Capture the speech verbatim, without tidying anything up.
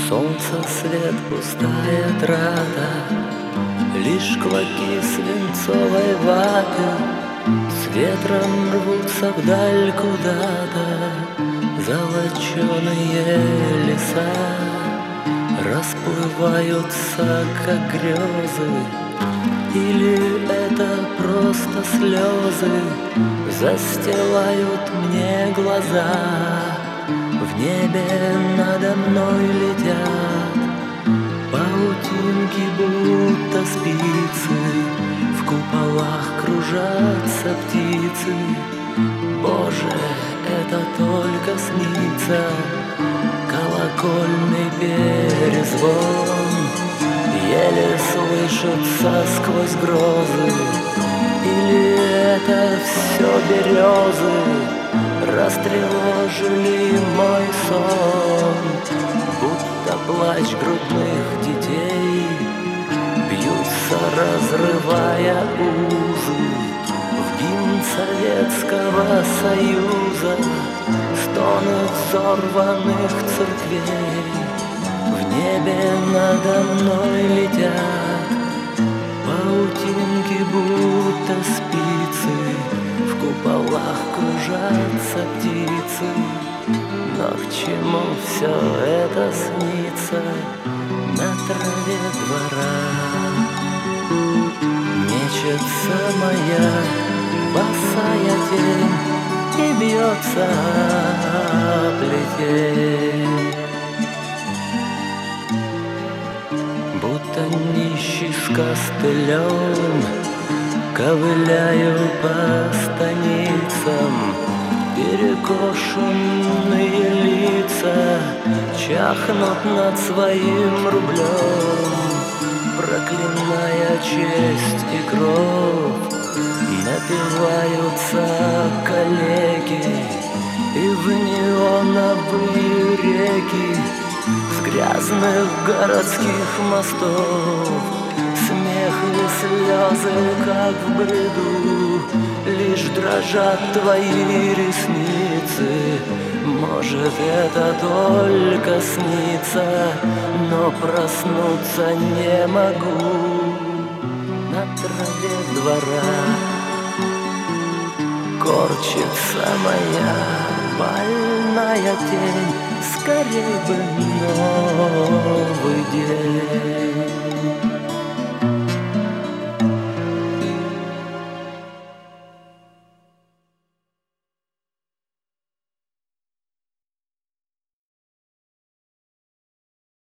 Солнца свет, пустая трата, лишь клоки свинцовой ваты с ветром рвутся вдаль куда-то. Золоченые леса расплываются, как грезы, или это просто слезы застилают мне глаза. В небе надо мной летят паутинки, будто спицы, в куполах кружатся птицы. Боже, это только снится, колокольный перезвон еле слышится сквозь грозы. Или это все березы растревожили мой сон, будто плач грудных детей бьются, разрывая узы. В гимн Советского Союза стоны взорванных церквей. В небе надо мной летят паутинки, будто спицы, в куполах кружатся птицы. Но к чему все это снится на траве двора? Мечется моя босая тень и бьется о плетень, будто нищий с костылем ковыляю по станицам. Перекошенные лица чахнут над своим рублем, проклиная честь и кровь. Напиваются калеки и в неоновые реки с грязных городских мостов. Смех и слезы, как в бреду, лишь дрожат твои ресницы. Может, это только снится, но проснуться не могу. На траве двора корчится моя больная тень. Скорей бы новый день.